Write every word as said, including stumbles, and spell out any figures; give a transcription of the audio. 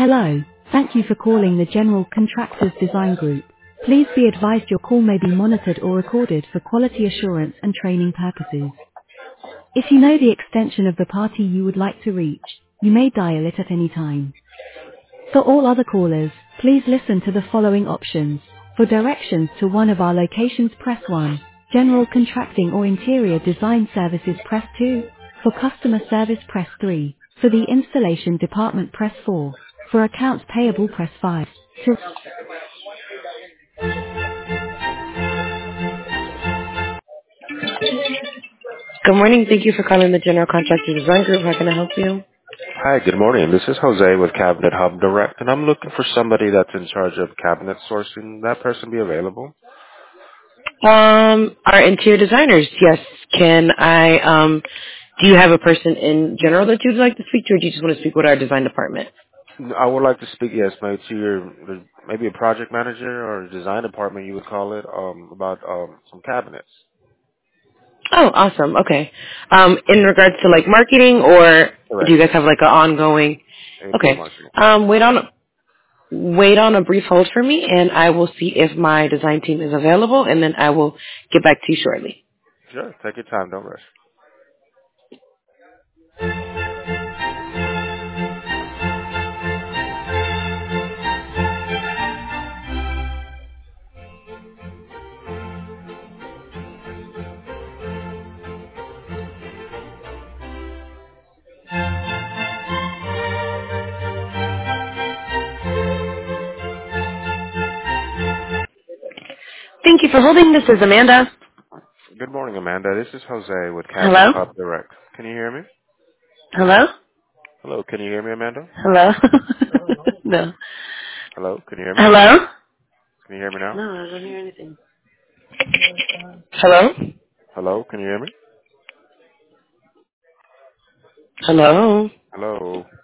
Hello. Thank you for calling the General Contractors Design Group. Please be advised your call may be monitored or recorded for quality assurance and training purposes. If you know the extension of the party you would like to reach, you may dial it at any time. For all other callers, please listen to the following options. For directions to one of our locations, press one. General contracting or interior design services, press two. For customer service, press three. For the installation department, press four. For accounts payable, press five. To- Good morning. Thank you for calling the General Contractor Design Group. How can I help you? Hi, good morning. This is Jose with Cabinet Hub Direct, and I'm looking for somebody that's in charge of cabinet sourcing. That person be available? Um, our interior designers. Yes. Can I, um, do you have a person in general that you'd like to speak to, or do you just want to speak with our design department? I would like to speak, yes, maybe to your, maybe a project manager or design department, you would call it, um, about um, some cabinets. Oh, awesome. Okay. Um, in regards to like marketing, or do Correct. you guys have like an ongoing? And for Okay. marketing. Um, wait on wait on a brief hold for me, and I will see if my design team is available, and then I will get back to you shortly. Sure, take your time, don't rush. Thank you for holding. This is Amanda. Good morning, Amanda. This is Jose with Cabinet Hello. Hub Direct. Can you hear me? Hello. Hello, can you hear me, Amanda? Hello. No. Hello, can you hear me? Hello. Can you hear me now? No, I don't hear anything. Hello. Hello, can you hear me? Hello. Hello.